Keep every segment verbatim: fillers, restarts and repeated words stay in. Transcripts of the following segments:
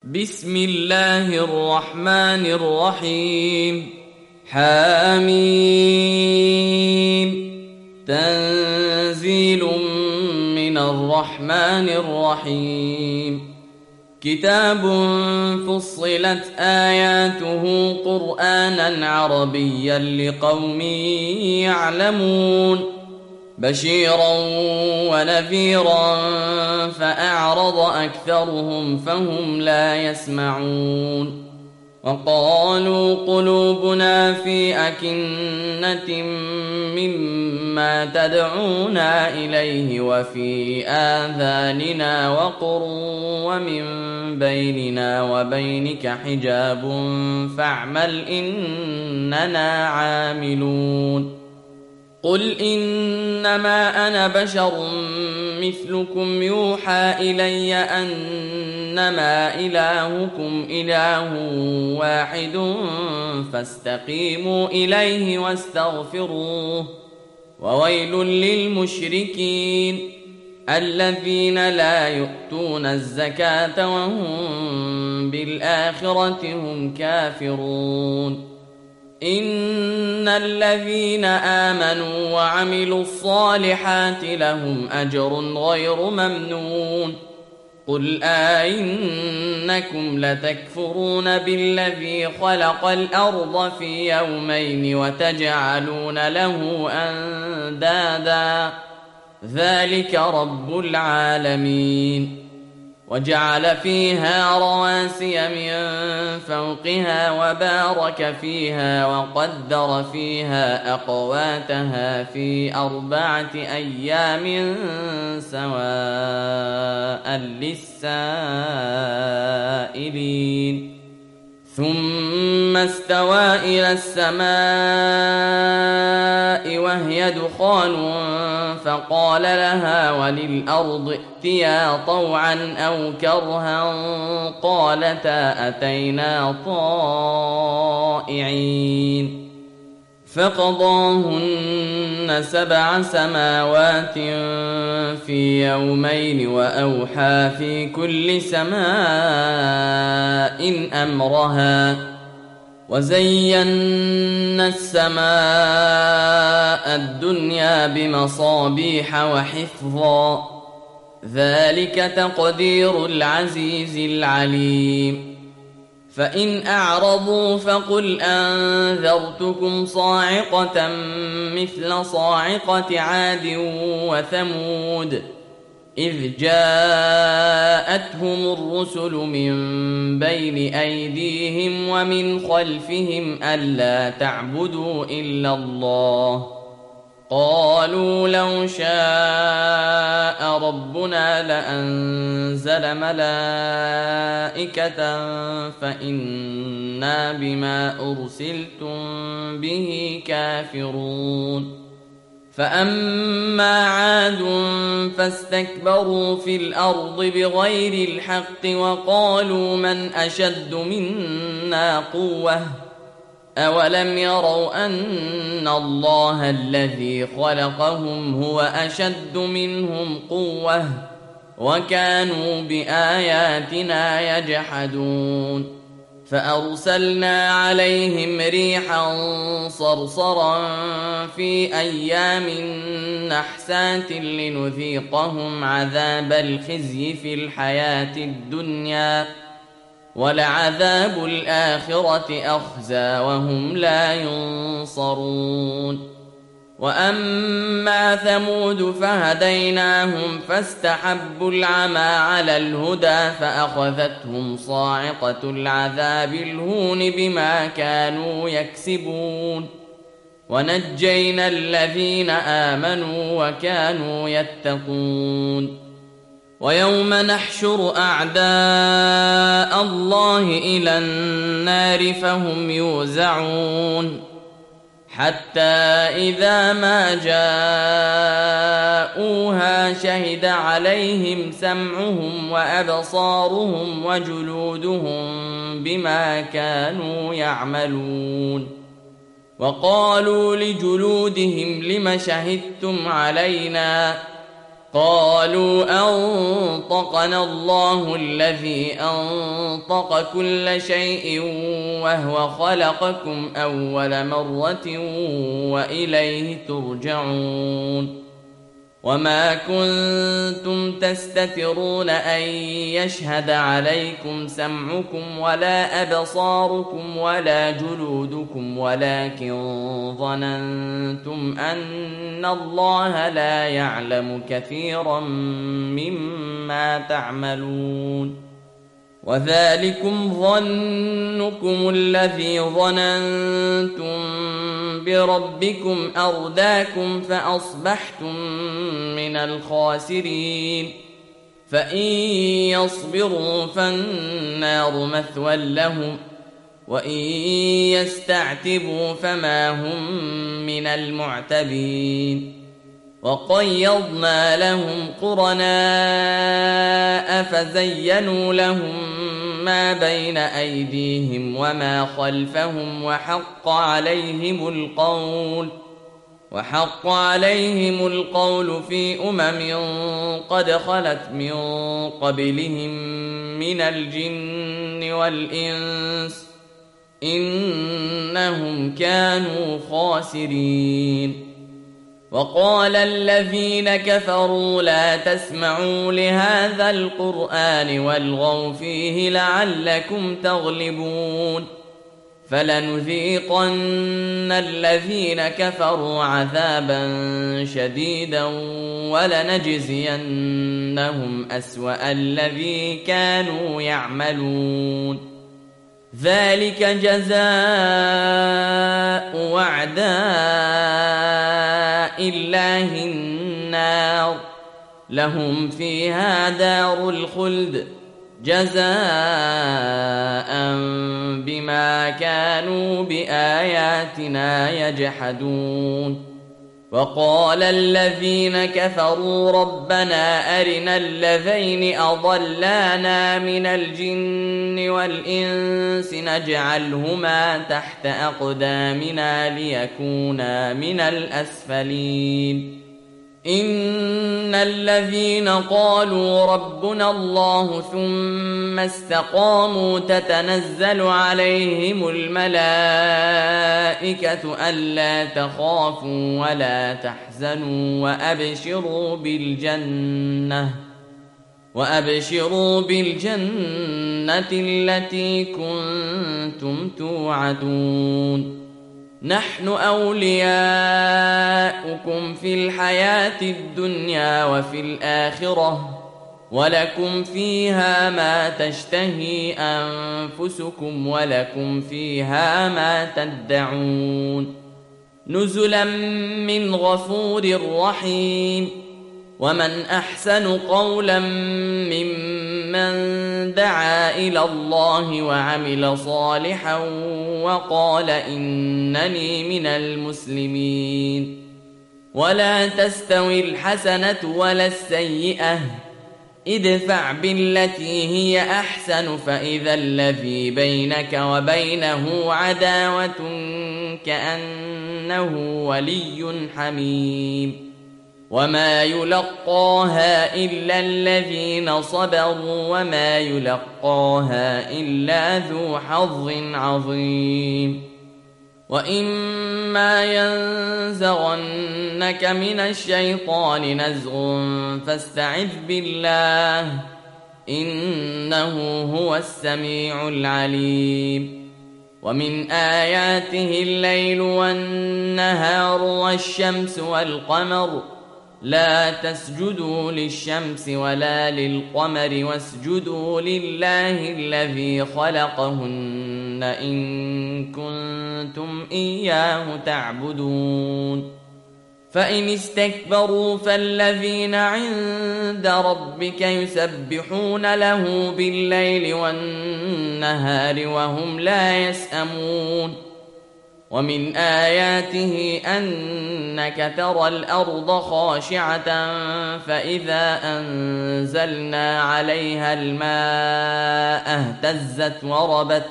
بسم الله الرحمن الرحيم. حميم. تنزيل من الرحمن الرحيم. كتاب فصلت آياته قرآنا عربيا لقوم يعلمون، بشيرا ونذيرا فأعرض أكثرهم فهم لا يسمعون. وقالوا قلوبنا في أكنة مما تدعونا إليه وفي آذاننا وقر ومن بيننا وبينك حجاب فاعمل إننا عاملون. قل إنما أنا بشر مثلكم يوحى إلي أنما إلهكم إله واحد فاستقيموا إليه واستغفروه. وويل للمشركين الذين لا يؤتون الزكاة وهم بالآخرة هم كافرون. إن الذين آمنوا وعملوا الصالحات لهم أجر غير ممنون. قل أئنكم لتكفرون بالذي خلق الأرض في يومين وتجعلون له أندادا ذلك رب العالمين. وجعل فيها رواسي من فوقها وبارك فيها وقدر فيها أقواتها في أربعة أيام سواء للسائلين. ثم استوى إلى السماء وهي دخان فقال لها وللأرض ائتيا طوعا أو كرها قالتا أتينا طائعين. فقضاهن سبع سماوات في يومين وأوحى في كل سماء أمرها وزينا السماء الدنيا بمصابيح وحفظا ذلك تقدير العزيز العليم. فإن أعرضوا فقل أنذرتكم صاعقة مثل صاعقة عاد وثمود إذ جاءتهم الرسل من بين أيديهم ومن خلفهم ألا تعبدوا إلا الله قالوا لو شاء ربنا لأنزل ملائكة فإنا بما أرسلتم به كافرون. فأما عاد فاستكبروا في الأرض بغير الحق وقالوا من أشد منا قوة أولم يروا أن الله الذي خلقهم هو أشد منهم قوة وكانوا بآياتنا يجحدون. فأرسلنا عليهم ريحا صرصرا في أيام نحسات لنذيقهم عذاب الخزي في الحياة الدنيا ولعذاب الآخرة أخزى وهم لا ينصرون. وأما ثمود فهديناهم فاستحبوا العمى على الهدى فأخذتهم صاعقة العذاب الهون بما كانوا يكسبون. ونجينا الذين آمنوا وكانوا يتقون. ويوم نحشر أعداء الله إلى النار فهم يوزعون حتى إذا ما جاءوها شهد عليهم سمعهم وأبصارهم وجلودهم بما كانوا يعملون. وقالوا لجلودهم لم شهدتم علينا قالوا أنطقنا الله الذي أنطق كل شيء وهو خلقكم أول مرة وإليه ترجعون وما كنتم تستترون أن يشهد عليكم سمعكم ولا أبصاركم ولا جلودكم ولكن ظننتم أن الله لا يعلم كثيرا مما تعملون وذلكم ظنكم الذي ظننتم بربكم أرداكم فأصبحتم من الخاسرين فإن يصبروا فالنار مثوى لهم وإن يستعتبوا فما هم من المعتبين وقيضنا لهم قرناء فزينوا لهم ما بين أيديهم وما خلفهم وحق عليهم القول وحق عليهم القول في أمم قد خلت من قبلهم من الجن والإنس إنهم كانوا خاسرين وقال الذين كفروا لا تسمعوا لهذا القرآن والغوا فيه لعلكم تغلبون فلنذيقن الذين كفروا عذابا شديدا ولنجزينهم أسوأ الذي كانوا يعملون ذلك جزاء أعداء الله النار لهم فيها دار الخلد جزاء بما كانوا بآياتنا يجحدون وقال الذين كفروا ربنا أرنا الذين أضلانا من الجن والإنس نجعلهما تحت أقدامنا ليكونا من الأسفلين إن الذين قالوا ربنا الله ثم استقاموا تتنزل عليهم الملائكة ألا تخافوا ولا تحزنوا وأبشروا بالجنة وأبشروا بالجنة التي كنتم توعدون نحن أولياؤكم في الحياة الدنيا وفي الآخرة ولكم فيها ما تشتهي أنفسكم ولكم فيها ما تدعون نزلا من غفور رحيم ومن أحسن قولا ممن دعا إلى الله وعمل صالحا وقال إنني من المسلمين ولا تستوي الحسنة ولا السيئة ادفع بالتي هي أحسن فإذا الذي بينك وبينه عداوة كأنه ولي حميم وما يلقاها إلا الذين صبروا وما يلقاها إلا ذو حظ عظيم وإما ينزغنك من الشيطان نزغ فاستعذ بالله إنه هو السميع العليم ومن آياته الليل والنهار والشمس والقمر لا تسجدوا للشمس ولا للقمر واسجدوا لله الذي خلقهن إن كنتم إياه تعبدون فإن استكبروا فالذين عند ربك يسبحون له بالليل والنهار وهم لا يسأمون ومن آياته أنك ترى الأرض خاشعة فإذا أنزلنا عليها الماء اهتزت وربت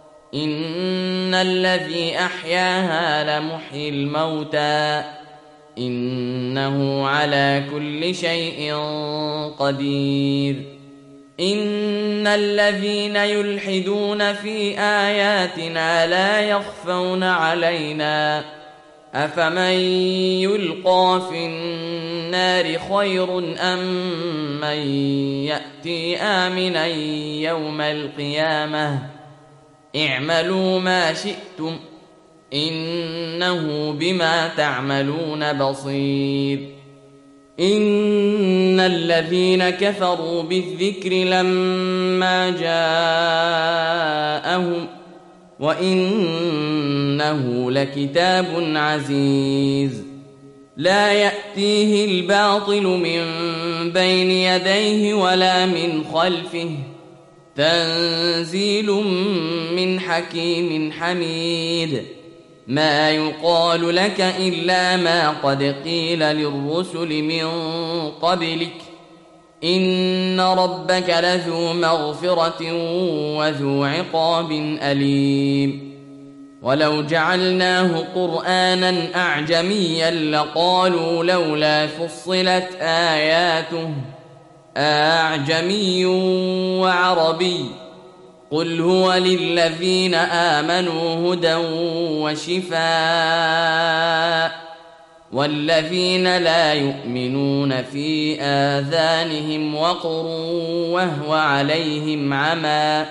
إن الذي أحياها لمحيي الموتى إنه على كل شيء قدير. إن الذين يلحدون في آياتنا لا يخفون علينا أفمن يلقى في النار خير أم من يأتي آمنا يوم القيامة اعملوا ما شئتم إنه بما تعملون بصير. إن الذين كفروا بالذكر لما جاءهم وإنه لكتاب عزيز لا يأتيه الباطل من بين يديه ولا من خلفه تنزيل من حكيم حميد. ما يقال لك إلا ما قد قيل للرسل من قبلك إن ربك لذو مغفرة وذو عقاب أليم. ولو جعلناه قرآنا أعجميا لقالوا لولا فصلت آياته أعجمي وعربي قل هو للذين آمنوا هدى وشفاء والذين لا يؤمنون في آذانهم وقر وهو عليهم عمى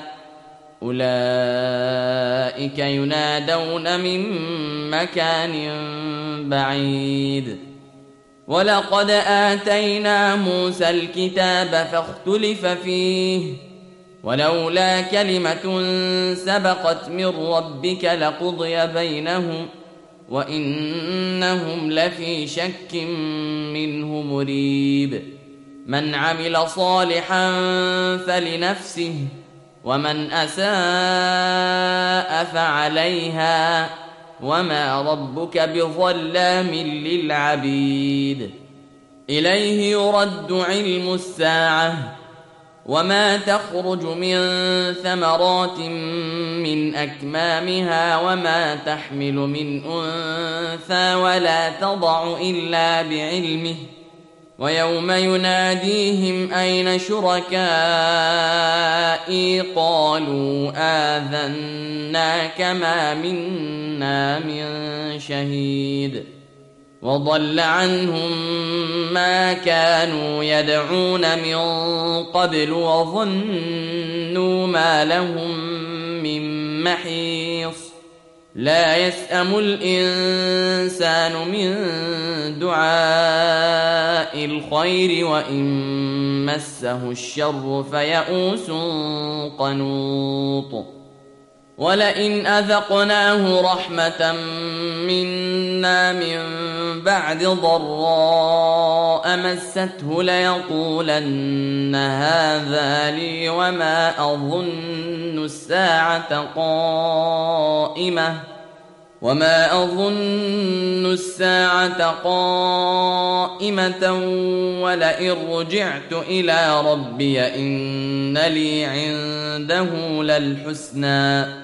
أولئك ينادون من مكان بعيد. ولقد آتينا موسى الكتاب فاختلف فيه ولولا كلمة سبقت من ربك لقضي بينهم وإنهم لفي شك منه مريب. من عمل صالحا فلنفسه ومن أساء فعليها وما ربك بظلام للعبيد. إليه يرد علم الساعة وما تخرج من ثمرات من أكمامها وما تحمل من أنثى ولا تضع إلا بعلمه ويوم يناديهم أين شركائي قالوا آذناك ما منا من شهيد وضل عنهم ما كانوا يدعون من قبل وظنوا ما لهم من محيص. لا يسأم الإنسان من دعاء الخير وإن مسه الشر فيئوس قنوط. ولئن أذقناه رحمة منا من بعد ضراء مسته ليقولن هذا لي وما أظن الساعة قائمة وما أظن الساعة قائمة ولئن رجعت إلى ربي إن لي عنده للحسنى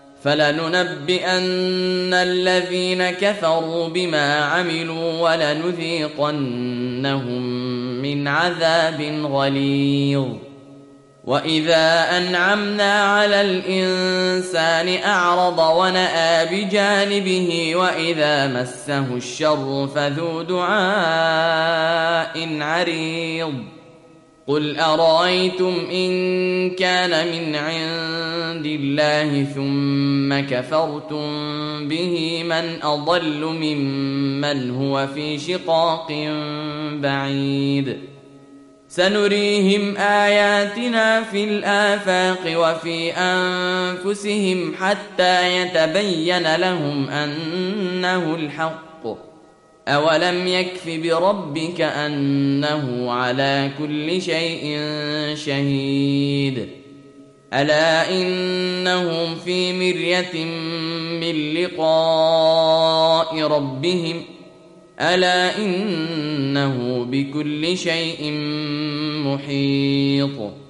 فلننبئن الذين كفروا بما عملوا ولنذيقنهم من عذاب غليظ. وإذا أنعمنا على الإنسان أعرض ونأى بجانبه وإذا مسه الشر فذو دعاء عريض. قل أرأيتم إن كان من عند الله ثم كفرتم به من أضل ممن هو في شقاق بعيد. سنريهم آياتنا في الآفاق وفي أنفسهم حتى يتبين لهم أنه الحق. أولم يكف بربك أنه على كل شيء شهيد. ألا إنهم في مرية من لقاء ربهم ألا إنه بكل شيء محيط.